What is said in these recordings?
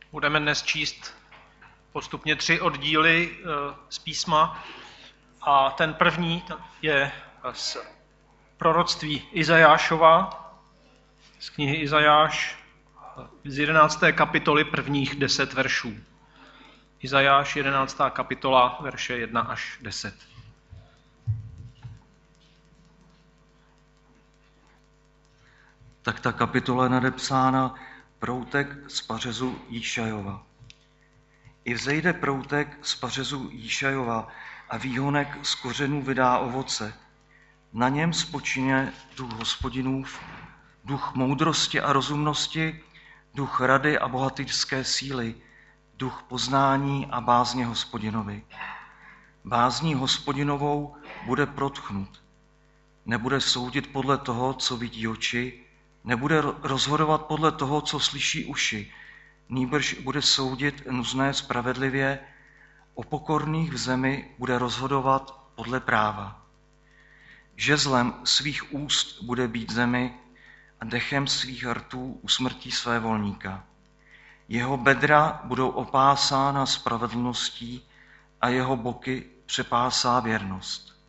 Budeme dnes číst postupně 3 oddíly z písma a ten první je z proroctví Izajášova, z knihy Izajáš z 11. kapitoly prvních 10 veršů. Izajáš 11. kapitola, verše 1 až 10. Tak ta kapitola je nadepsána Proutek z pařezu Jíšajova. I vzejde proutek z pařezu Jíšajova a výhonek z kořenů vydá ovoce. Na něm spočine duch Hospodinův, duch moudrosti a rozumnosti, duch rady a bohatýřské síly, duch poznání a bázně Hospodinovi. Bázní Hospodinovou bude protchnut. Nebude soudit podle toho, co vidí oči, nebude rozhodovat podle toho, co slyší uši, nýbrž bude soudit nuzné spravedlivě, o pokorných v zemi bude rozhodovat podle práva. Žezlem svých úst bude být zemi a dechem svých rtů usmrtí své volníka. Jeho bedra budou opásána spravedlností a jeho boky přepásá věrnost.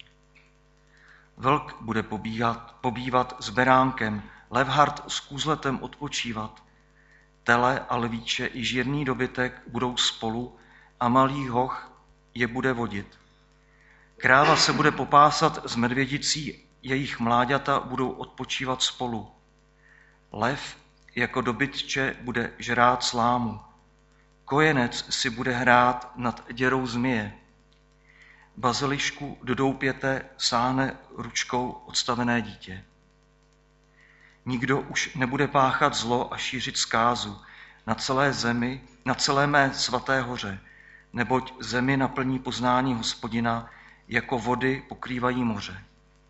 Vlk bude pobývat s beránkem, levhart s kůzletem odpočívat. Tele a lvíče i žírný dobytek budou spolu a malý hoch je bude vodit. Kráva se bude popásat s medvědicí, jejich mláďata budou odpočívat spolu. Lev jako dobytče bude žrát slámu. Kojenec si bude hrát nad děrou zmije. Bazilišku do doupěte sáhne ručkou odstavené dítě. Nikdo už nebude páchat zlo a šířit zkázu na celé zemi, na celé mé svaté hoře, neboť zemi naplní poznání Hospodina, jako vody pokrývají moře.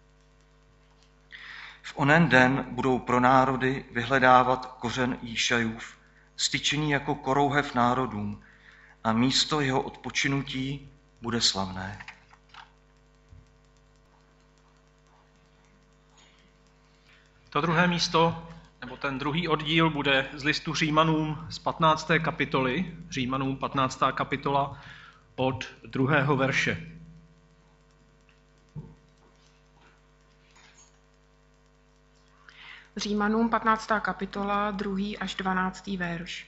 V onen den budou pro národy vyhledávat kořen Jíšajův, styčený jako korouhev národům, a místo jeho odpočinutí bude slavné. To druhé místo, nebo ten druhý oddíl, bude z listu Římanům z 15. kapitoly, Římanům 15. kapitola od 2. verše. Římanům 15. kapitola, 2. až 12. verš.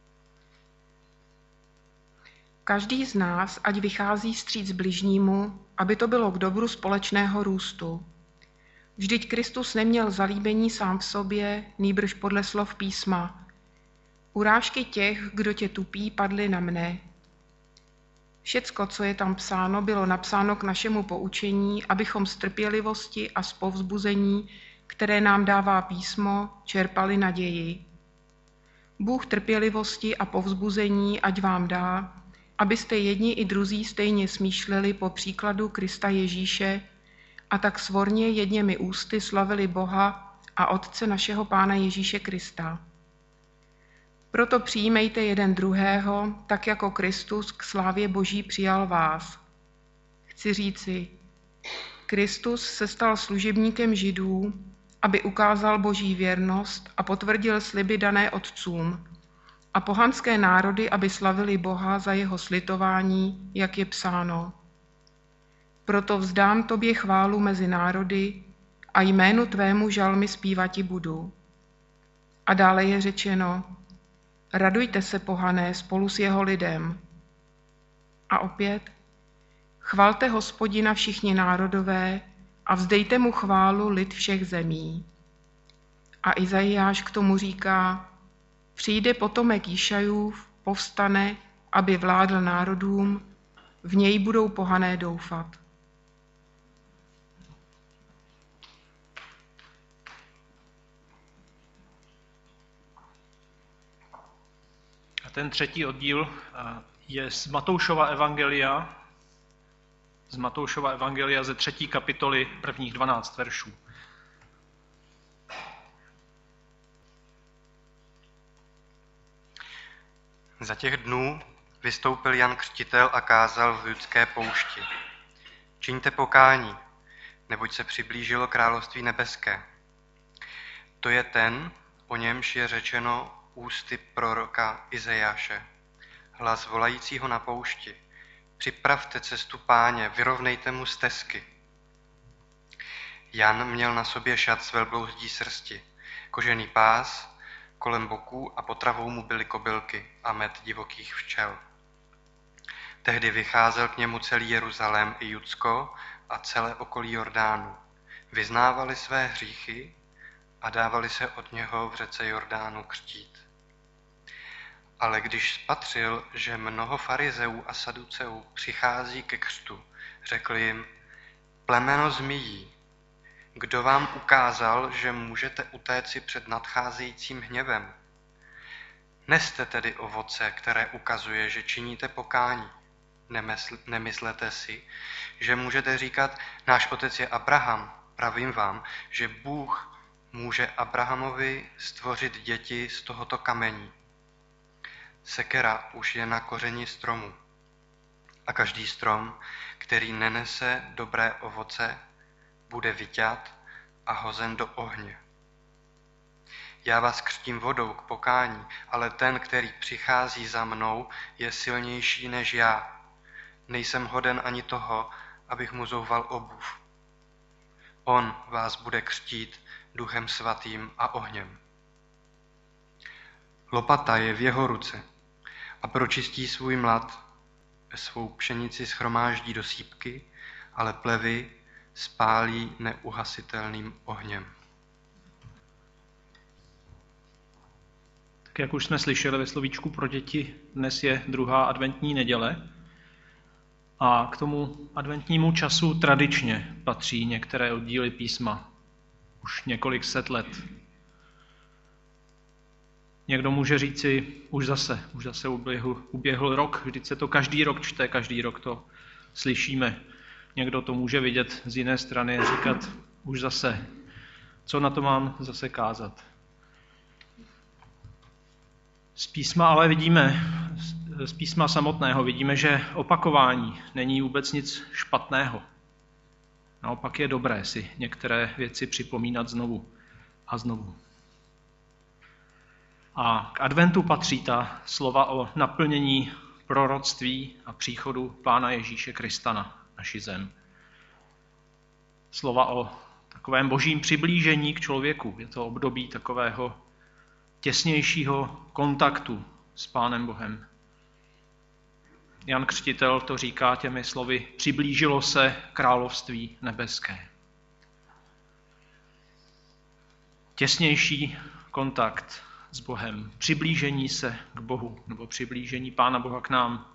Každý z nás, ať vychází vstříc bližnímu, aby to bylo k dobru společného růstu. Vždyť Kristus neměl zalíbení sám v sobě, nýbrž podle slov písma. Urážky těch, kdo tě tupí, padly na mne. Všecko, co je tam psáno, bylo napsáno k našemu poučení, abychom z trpělivosti a z povzbuzení, které nám dává písmo, čerpali naději. Bůh trpělivosti a povzbuzení ať vám dá, abyste jedni i druzí stejně smýšleli po příkladu Krista Ježíše a tak svorně jedněmi ústy slavili Boha a Otce našeho Pána Ježíše Krista. Proto přijímejte jeden druhého, tak jako Kristus k slávě Boží přijal vás. Chci říci, Kristus se stal služebníkem Židů, aby ukázal Boží věrnost a potvrdil sliby dané otcům, a pohanské národy, aby slavili Boha za jeho slitování, jak je psáno. Proto vzdám tobě chválu mezi národy a jménu tvému žalmy zpívati budu. A dále je řečeno, radujte se, pohané, spolu s jeho lidem. A opět, chvalte Hospodina všichni národové a vzdejte mu chválu lid všech zemí. A Izajáš k tomu říká, přijde potomek Jíšajův, povstane, aby vládl národům, v něj budou pohané doufat. A ten třetí oddíl je z Matoušova evangelia, ze 3. kapitoly prvních 12 veršů. Za těch dnů vystoupil Jan Křtitel a kázal v judské poušti. Čiňte pokání, neboť se přiblížilo království nebeské. To je ten, o němž je řečeno, ústy proroka Izajáše, hlas volajícího na poušti. Připravte cestu Páně, vyrovnejte mu stezky. Jan měl na sobě šat z velblouzdí srsti, kožený pás kolem boků a potravou mu byly kobylky a med divokých včel. Tehdy vycházel k němu celý Jeruzalém i Judsko a celé okolí Jordánu. Vyznávali své hříchy a dávali se od něho v řece Jordánu křtít. Ale když spatřil, že mnoho farizeů a saduceů přichází ke křtu, řekl jim: Plemeno zmijí, kdo vám ukázal, že můžete utéci před nadcházejícím hněvem? Neste tedy ovoce, které ukazuje, že činíte pokání. Nemyslete si, že můžete říkat: náš otec je Abraham. Pravím vám, že Bůh může Abrahamovi stvořit děti z tohoto kamení. Sekera už je na kořeni stromu a každý strom, který nenese dobré ovoce, bude vyťat a hozen do ohně. Já vás křtím vodou k pokání, ale ten, který přichází za mnou, je silnější než já. Nejsem hoden ani toho, abych mu zouval obuv. On vás bude křtít Duchem svatým a ohněm. Lopata je v jeho ruce a pročistí svůj mlad, svou pšenici shromáždí do sýpky, ale plevy spálí neuhasitelným ohněm. Tak jak už jsme slyšeli ve slovíčku pro děti, dnes je druhá adventní neděle a k tomu adventnímu času tradičně patří některé oddíly písma. Už několik set let. Někdo může říci, už zase uběhl rok, vždyť se to každý rok čte, každý rok to slyšíme. Někdo to může vidět z jiné strany a říkat, už zase, co na to mám zase kázat. Z písma ale vidíme, z písma samotného vidíme, že opakování není vůbec nic špatného. Naopak je dobré si některé věci připomínat znovu a znovu. A k adventu patří ta slova o naplnění proroctví a příchodu Pána Ježíše Krista na naši zem. Slova o takovém božím přiblížení k člověku. Je to období takového těsnějšího kontaktu s Pánem Bohem. Jan Křtitel to říká těmi slovy: přiblížilo se království nebeské. Těsnější kontakt s Bohem, přiblížení se k Bohu, nebo přiblížení Pána Boha k nám.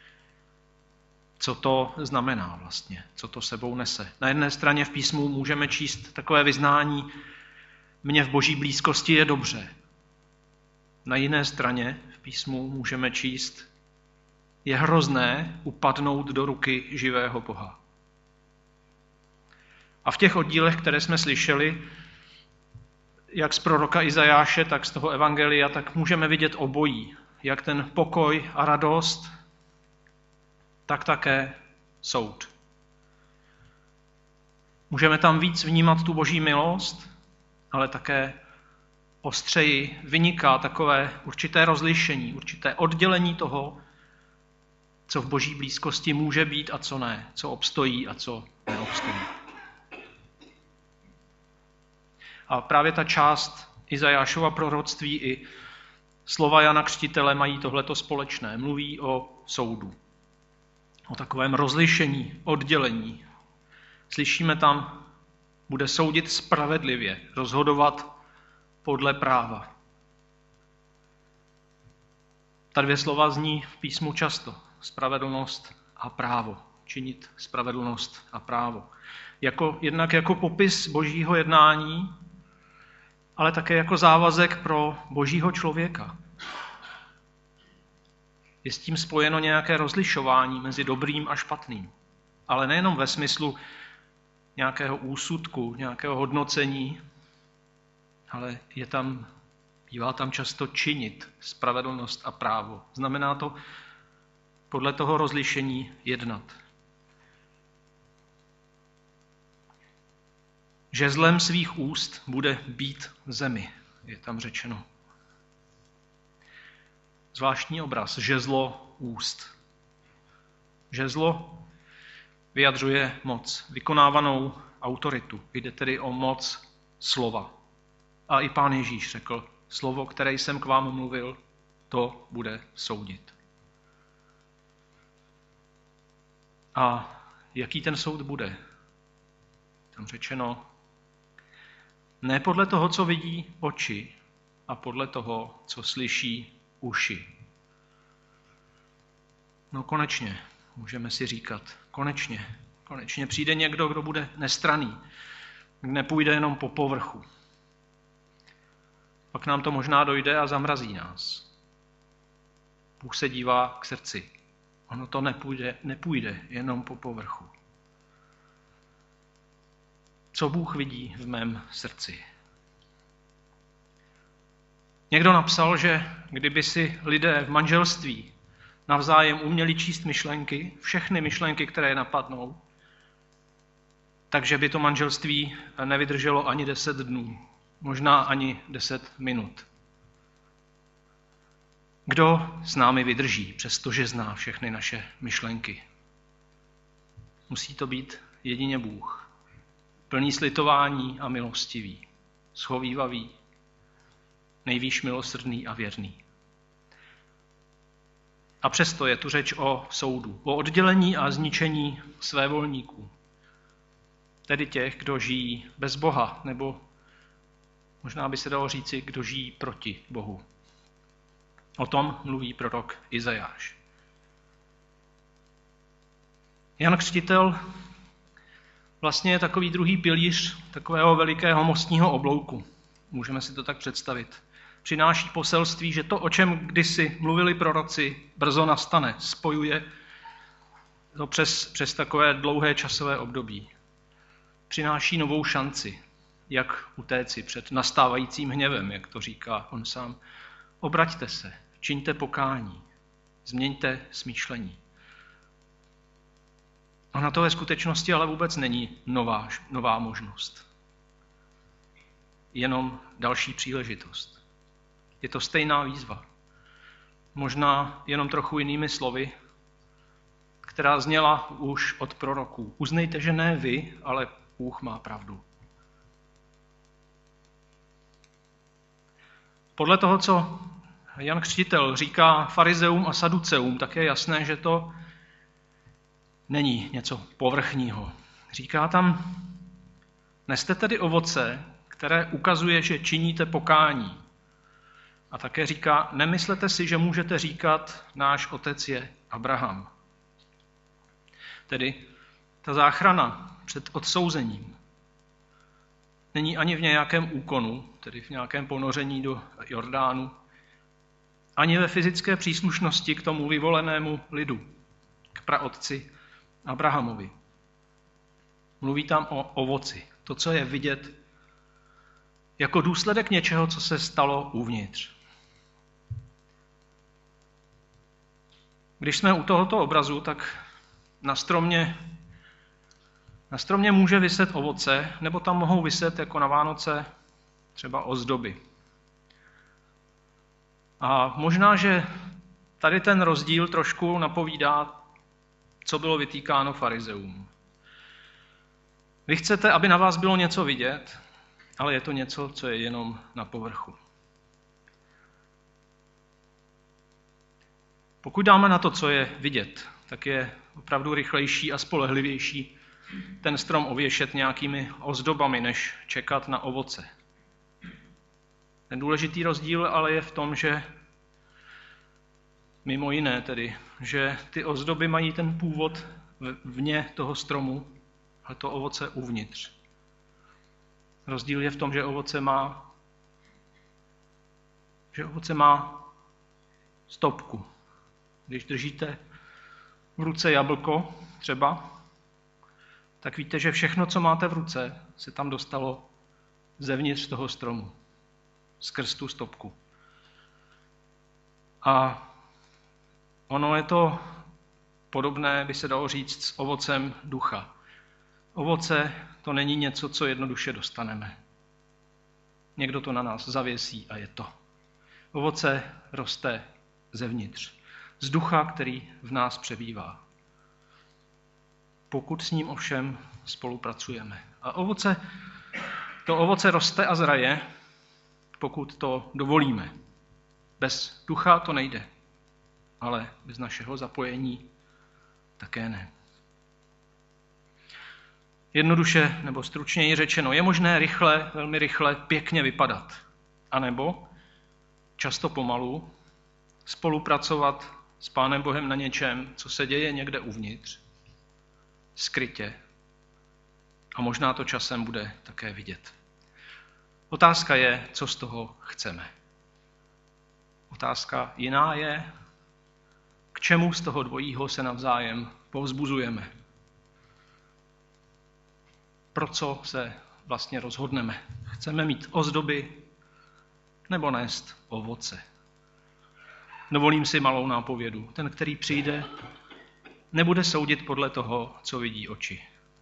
Co to znamená vlastně? Co to sebou nese? Na jedné straně v písmu můžeme číst takové vyznání: mně v boží blízkosti je dobře. Na jiné straně v písmu můžeme číst: je hrozné upadnout do ruky živého Boha. A v těch oddílech, které jsme slyšeli, jak z proroka Izajáše, tak z toho evangelia, tak můžeme vidět obojí. Jak ten pokoj a radost, tak také soud. Můžeme tam víc vnímat tu boží milost, ale také ostřeji vyniká takové určité rozlišení, určité oddělení toho, co v boží blízkosti může být a co ne, co obstojí a co neobstojí. A právě ta část Izajášova proroctví i slova Jana Křtitele mají tohleto společné. Mluví o soudu, o takovém rozlišení, oddělení. Slyšíme tam, bude soudit spravedlivě, rozhodovat podle práva. Ta dvě slova zní v písmu často. Spravedlnost a právo. Činit spravedlnost a právo. Jednak jako popis božího jednání, ale také jako závazek pro božího člověka. Je s tím spojeno nějaké rozlišování mezi dobrým a špatným. Ale nejenom ve smyslu nějakého úsudku, nějakého hodnocení, ale bývá tam často činit spravedlnost a právo. Znamená to podle toho rozlišení jednat. Žezlem svých úst bude bít zemi, je tam řečeno. zvláštní obraz, žezlo úst. Žezlo vyjadřuje moc, vykonávanou autoritu. Jde tedy o moc slova. A i Pán Ježíš řekl, slovo, které jsem k vám mluvil, to bude soudit. A jaký ten soud bude? Tam řečeno, ne podle toho, co vidí oči, a podle toho, co slyší uši. No konečně, můžeme si říkat, konečně přijde někdo, kdo bude nestranný, nepůjde jenom po povrchu. Pak nám to možná dojde a zamrazí nás. Bůh se dívá k srdci. Ono to nepůjde jenom po povrchu. Co Bůh vidí v mém srdci? Někdo napsal, že kdyby si lidé v manželství navzájem uměli číst myšlenky, všechny myšlenky, které je napadnou, takže by to manželství nevydrželo ani 10 dnů, možná ani 10 minut. Kdo s námi vydrží, přestože zná všechny naše myšlenky? Musí to být jedině Bůh, plný slitování a milostivý, schovívavý, nejvýš milosrdný a věrný. A přesto je tu řeč o soudu, o oddělení a zničení svévolníků, tedy těch, kdo žijí bez Boha, nebo možná by se dalo říci, kdo žijí proti Bohu. O tom mluví prorok Izajáš. Jan Křtitel vlastně je takový druhý pilíř takového velikého mostního oblouku. Můžeme si to tak představit. Přináší poselství, že to, o čem kdysi mluvili proroci, brzo nastane. Spojuje to přes takové dlouhé časové období. Přináší novou šanci, jak utéci před nastávajícím hněvem, jak to říká on sám. Obraťte se, čiňte pokání, změňte smýšlení. A na to ve skutečnosti ale vůbec není nová možnost. Jenom další příležitost. Je to stejná výzva. Možná jenom trochu jinými slovy, která zněla už od proroků. Uznejte, že ne vy, ale Bůh má pravdu. Podle toho, co Jan Křtitel říká farizeům a saduceům, tak je jasné, že to není něco povrchního. Říká tam, neste tedy ovoce, které ukazuje, že činíte pokání. A také říká, nemyslete si, že můžete říkat, náš otec je Abraham. Tedy ta záchrana před odsouzením není ani v nějakém úkonu, tedy v nějakém ponoření do Jordánu, ani ve fyzické příslušnosti k tomu vyvolenému lidu, k praotci Abrahamovi. Mluví tam o ovoci, to, co je vidět jako důsledek něčeho, co se stalo uvnitř. Když jsme u tohoto obrazu, tak na stromě může viset ovoce, nebo tam mohou viset jako na Vánoce třeba ozdoby. A možná, že tady ten rozdíl trošku napovídá, co bylo vytýkáno farizeům. Vy chcete, aby na vás bylo něco vidět, ale je to něco, co je jenom na povrchu. Pokud dáme na to, co je vidět, tak je opravdu rychlejší a spolehlivější ten strom ověšet nějakými ozdobami, než čekat na ovoce. Ten důležitý rozdíl ale je v tom, že mimo jiné tedy, že ty ozdoby mají ten původ vně toho stromu, ale to ovoce uvnitř. Rozdíl je v tom, že ovoce má stopku. Když držíte v ruce jablko třeba, tak víte, že všechno, co máte v ruce, se tam dostalo zevnitř toho stromu, skrz tu stopku. A ono je to podobné, by se dalo říct, s ovocem ducha. Ovoce to není něco, co jednoduše dostaneme. Někdo to na nás zavěsí a je to. Ovoce roste zevnitř, z ducha, který v nás přebývá. Pokud s ním ovšem spolupracujeme. A to ovoce roste a zraje, pokud to dovolíme. Bez ducha to nejde, ale bez našeho zapojení také ne. Jednoduše nebo stručněji řečeno, je možné rychle, velmi rychle, pěkně vypadat. A nebo často pomalu spolupracovat s Pánem Bohem na něčem, co se děje někde uvnitř, skrytě. A možná to časem bude také vidět. Otázka je, co z toho chceme. Otázka jiná je, k čemu z toho dvojího se navzájem povzbuzujeme. Pro co se vlastně rozhodneme. Chceme mít ozdoby nebo nést ovoce. Dovolím si malou nápovědu. Ten, který přijde, nebude soudit podle toho, co vidí oči.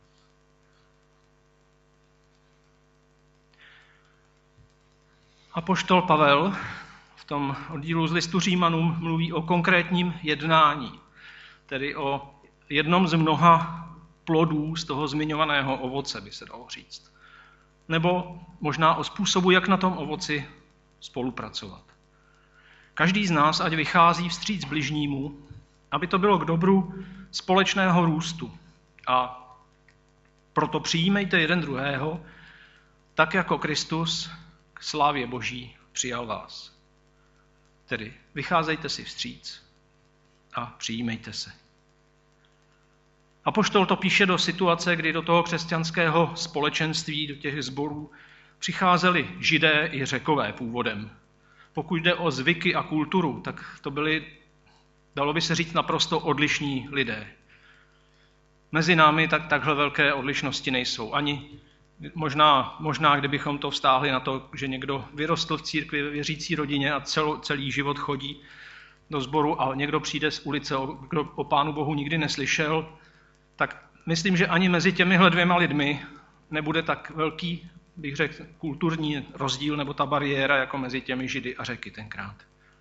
Apoštol Pavel v tom oddílu z listu Římanům mluví o konkrétním jednání, tedy o jednom z mnoha plodů z toho zmiňovaného ovoce, by se dalo říct. Nebo možná o způsobu, jak na tom ovoci spolupracovat. Každý z nás, ať vychází vstříc bližnímu, aby to bylo k dobru společného růstu. A proto přijímejte jeden druhého, tak jako Kristus k slávě Boží přijal vás. Tedy vycházejte si vstříc a přijímejte se. Apoštol to píše do situace, kdy do toho křesťanského společenství, do těch sborů, přicházeli Židé i Řekové původem. Pokud jde o zvyky a kulturu, tak to byli, dalo by se říct, naprosto odlišní lidé. Mezi námi takhle velké odlišnosti nejsou. Ani možná, kdybychom to vztáhli na to, že někdo vyrostl v církvi ve věřící rodině a celý život chodí do sboru a někdo přijde z ulice, kdo o Pánu Bohu nikdy neslyšel, tak myslím, že ani mezi těmihle dvěma lidmi nebude tak velký, bych řekl, kulturní rozdíl nebo ta bariéra jako mezi těmi Židy a Řeky tenkrát.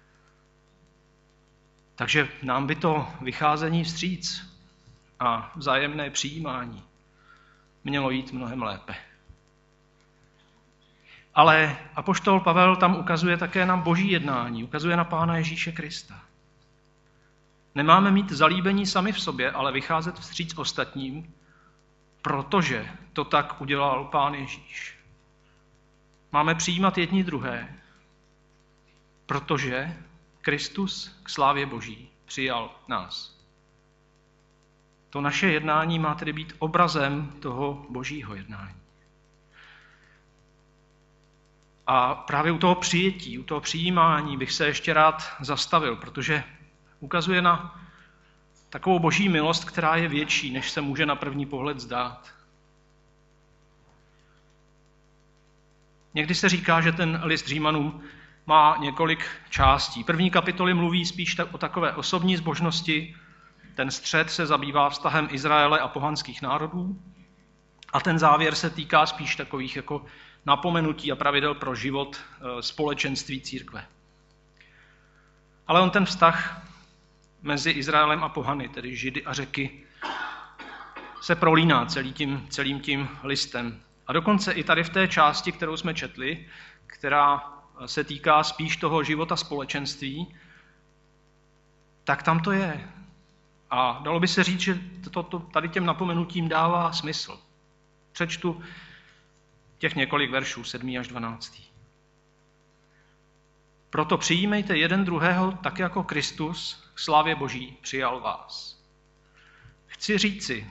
Takže nám by to vycházení vstříc a vzájemné přijímání mělo jít mnohem lépe. Ale apoštol Pavel tam ukazuje také na boží jednání, ukazuje na Pána Ježíše Krista. Nemáme mít zalíbení sami v sobě, ale vycházet vstříc ostatním, protože to tak udělal Pán Ježíš. Máme přijímat jedni druhé, protože Kristus k slávě Boží přijal nás. To naše jednání má tedy být obrazem toho božího jednání. A právě u toho přijetí, u toho přijímání bych se ještě rád zastavil, protože ukazuje na takovou boží milost, která je větší, než se může na první pohled zdát. Někdy se říká, že ten list Římanům má několik částí. První kapitoly mluví spíš o takové osobní zbožnosti, ten střed se zabývá vztahem Izraele a pohanských národů a ten závěr se týká spíš takových jako napomenutí a pravidel pro život společenství církve. Ale on ten vztah mezi Izraelem a pohany, tedy Židy a Řeky, se prolíná celým tím listem. A dokonce i tady v té části, kterou jsme četli, která se týká spíš toho života společenství, tak tam to je. A dalo by se říct, že to tady těm napomenutím dává smysl. Přečtu těch několik veršů, 7. až 12. Proto přijímejte jeden druhého tak, jako Kristus k slávě Boží přijal vás. Chci říci,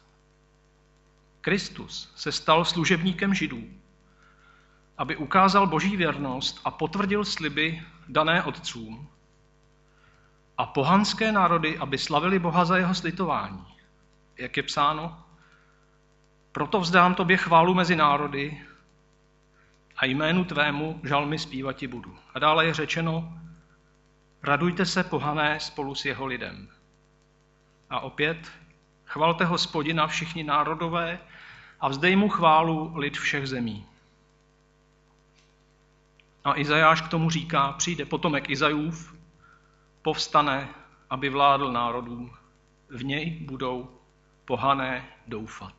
Kristus se stal služebníkem Židů, aby ukázal Boží věrnost a potvrdil sliby dané otcům, a pohanské národy, aby slavili Boha za jeho slitování. Jak je psáno, proto vzdám tobě chválu mezi národy a jménu tvému žalmy zpívati budu. A dále je řečeno, radujte se pohané spolu s jeho lidem. A opět, chvalte Hospodina všichni národové a vzdej mu chválu lid všech zemí. A Izajáš k tomu říká, přijde potomek Izajův, povstane, aby vládl národům. V něj budou pohané doufat.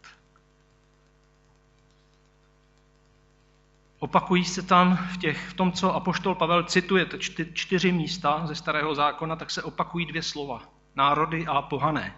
Opakují se tam v tom, co apoštol Pavel cituje, 4 místa ze Starého zákona, tak se opakují 2 slova. Národy a pohané.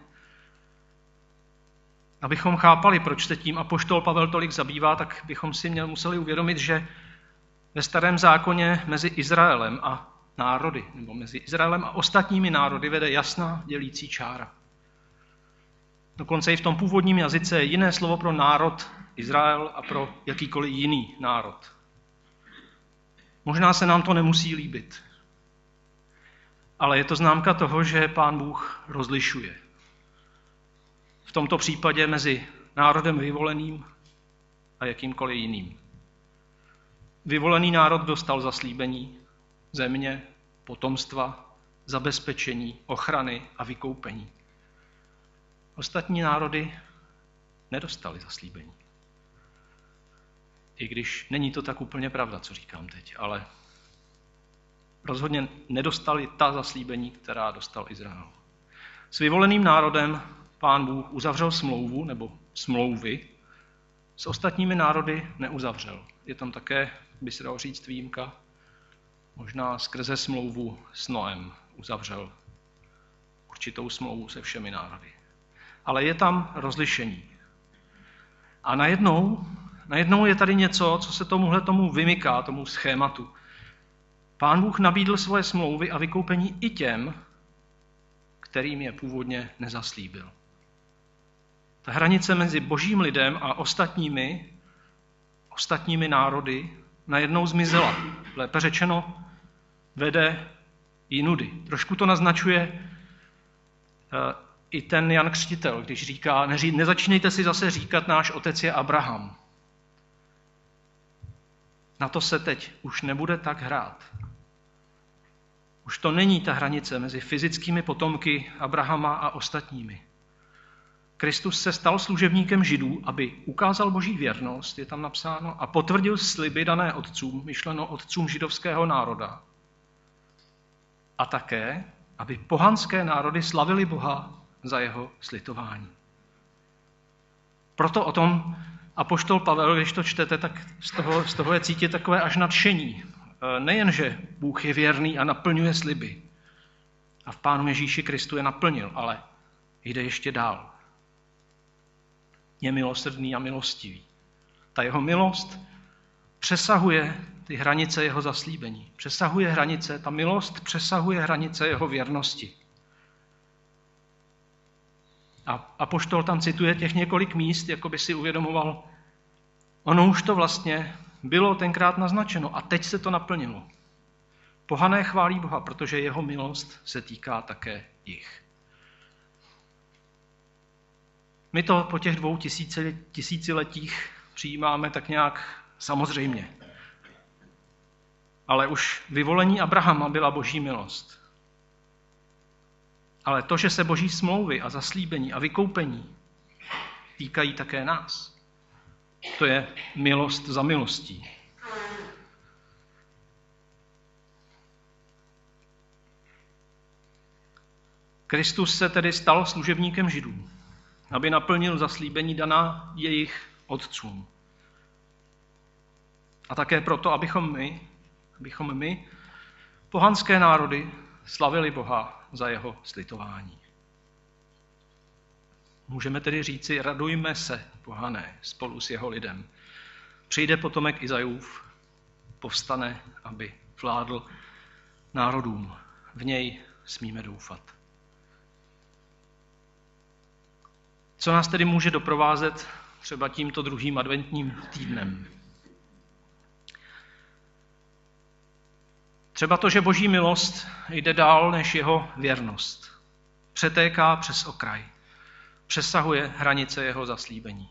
Abychom chápali, proč se tím apoštol Pavel tolik zabývá, tak bychom si museli uvědomit, že ve Starém zákoně mezi Izraelem a národy, nebo mezi Izraelem a ostatními národy vede jasná dělící čára. Dokonce i v tom původním jazyce je jiné slovo pro národ Izrael a pro jakýkoliv jiný národ. Možná se nám to nemusí líbit, ale je to známka toho, že Pán Bůh rozlišuje. V tomto případě mezi národem vyvoleným a jakýmkoliv jiným. Vyvolený národ dostal zaslíbení, země, potomstva, zabezpečení, ochrany a vykoupení. Ostatní národy nedostali zaslíbení. I když není to tak úplně pravda, co říkám teď, ale rozhodně nedostali ta zaslíbení, která dostal Izrael. S vyvoleným národem Pán Bůh uzavřel smlouvu, nebo smlouvy, s ostatními národy neuzavřel. Je tam také, by se dalo říct, výjimka. Možná skrze smlouvu s Noem uzavřel určitou smlouvu se všemi národy. Ale je tam rozlišení. A najednou je tady něco, co se tomu vymyká, tomu schématu. Pán Bůh nabídl svoje smlouvy a vykoupení i těm, kterým je původně nezaslíbil. Ta hranice mezi božím lidem a ostatními národy najednou zmizela. Lépe řečeno, vede jinudy. Trošku to naznačuje i ten Jan Křtitel, když říká, nezačínejte si zase říkat, náš otec je Abraham. Na to se teď už nebude tak hrát. Už to není ta hranice mezi fyzickými potomky Abrahama a ostatními. Kristus se stal služebníkem Židů, aby ukázal boží věrnost, je tam napsáno, a potvrdil sliby dané otcům, myšleno otcům židovského národa. A také, aby pohanské národy slavili Boha za jeho slitování. Proto o tom apoštol Pavel, když to čtete, tak z toho je cítit takové až nadšení. Nejen, že Bůh je věrný a naplňuje sliby. A v Pánu Ježíši Kristu je naplnil, ale jde ještě dál. Je milosrdný a milostivý. Ta jeho milost přesahuje ty hranice jeho zaslíbení. Ta milost přesahuje hranice jeho věrnosti. A apoštol tam cituje těch několik míst, jako by si uvědomoval, ono už to vlastně bylo tenkrát naznačeno a teď se to naplnilo. Pohané chválí Boha, protože jeho milost se týká také jich. My to po těch 2000 tisíciletích přijímáme tak nějak samozřejmě. Ale už vyvolení Abrahama byla boží milost. Ale to, že se boží smlouvy a zaslíbení a vykoupení týkají také nás, to je milost za milostí. Kristus se tedy stal služebníkem Židů, aby naplnil zaslíbení daná jejich otcům. A také proto, abychom my, pohanské národy, slavili Boha za jeho slitování. Můžeme tedy říci, radujme se, pohané, spolu s jeho lidem. Přijde potomek Izajův, povstane, aby vládl národům. V něj smíme doufat. Co nás tedy může doprovázet třeba tímto druhým adventním týdnem? Třeba to, že boží milost jde dál než jeho věrnost. Přetéká přes okraj. Přesahuje hranice jeho zaslíbení.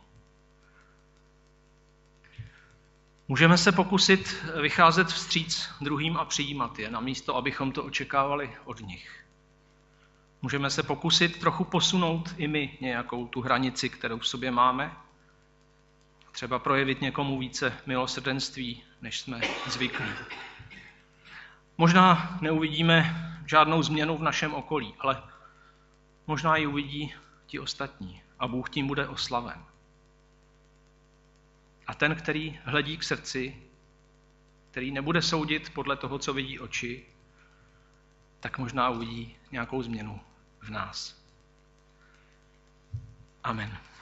Můžeme se pokusit vycházet vstříc druhým a přijímat je, namísto abychom to očekávali od nich. Můžeme se pokusit trochu posunout i my nějakou tu hranici, kterou v sobě máme. Třeba projevit někomu více milosrdenství, než jsme zvyklí. Možná neuvidíme žádnou změnu v našem okolí, ale možná ji uvidí ti ostatní a Bůh tím bude oslaven. A ten, který hledí k srdci, který nebude soudit podle toho, co vidí oči, tak možná uvidí nějakou změnu v nás. Amen.